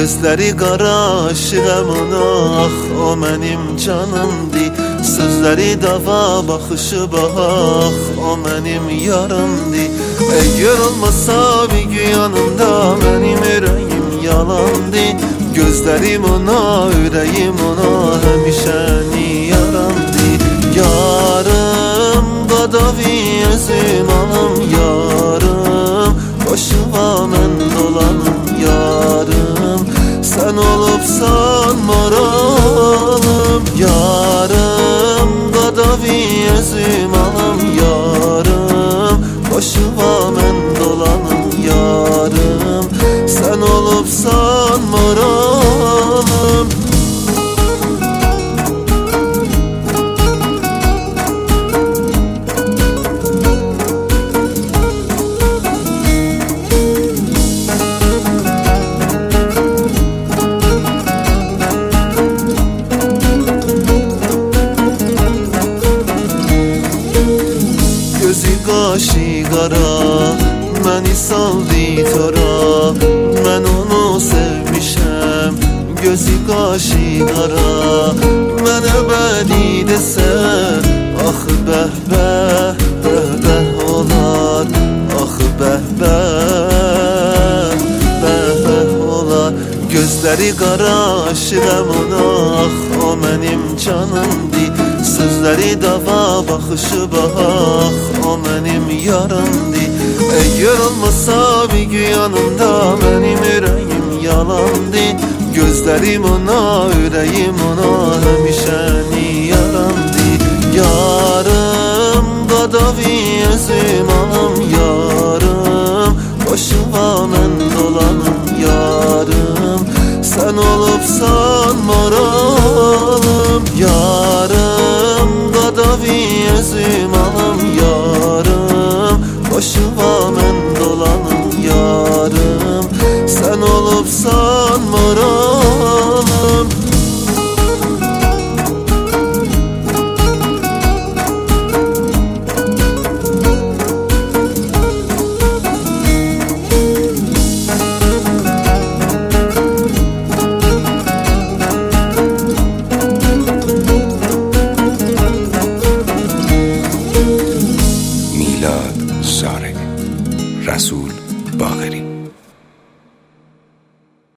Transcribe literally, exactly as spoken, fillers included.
Gözleri qara aşığım ona, ah o mənim canımdı. Sözleri dava, baxışı bax, o mənim yarımdı. Eğer olmasa bir gün yanımda, mənim ürəyim yalandı. Gözlerim ona, ürəyim ona, həmişəni yarandı. Yarım, qadavi özüm alım, yarım, başıma mən dolanım, yarım, sen olubsan moralım. Yarım, qadavi özüm alım, yarım, başıma mən dolanım, yarım, sen olubsan moralım. Gözü qaşı qara, məni saldı tora. Mən onu sevmişəm, gözü qaşı qara. Mənə bədi desə, axı bəh bəh, bəh bəh olar. Axı bəh bəh, bəh bəh olar. Gözləri qara aşığım ona, ah o mənim canımdı. Sözleri dava, baxışı bax, o mənim yarımdı. Eğer olmasa bir gün yanımda, mənim ürəyim yalandı. Gözlerim ona, ürəyim ona, həmişəni yarandı. Yarım, qadavi özüm alım, yarım, başıma mən dolanım, yarım, sen olubsan moralım. Yarım, qadavi özüm alım, yarım, başıma mən dolanım, yarım, sen olubsan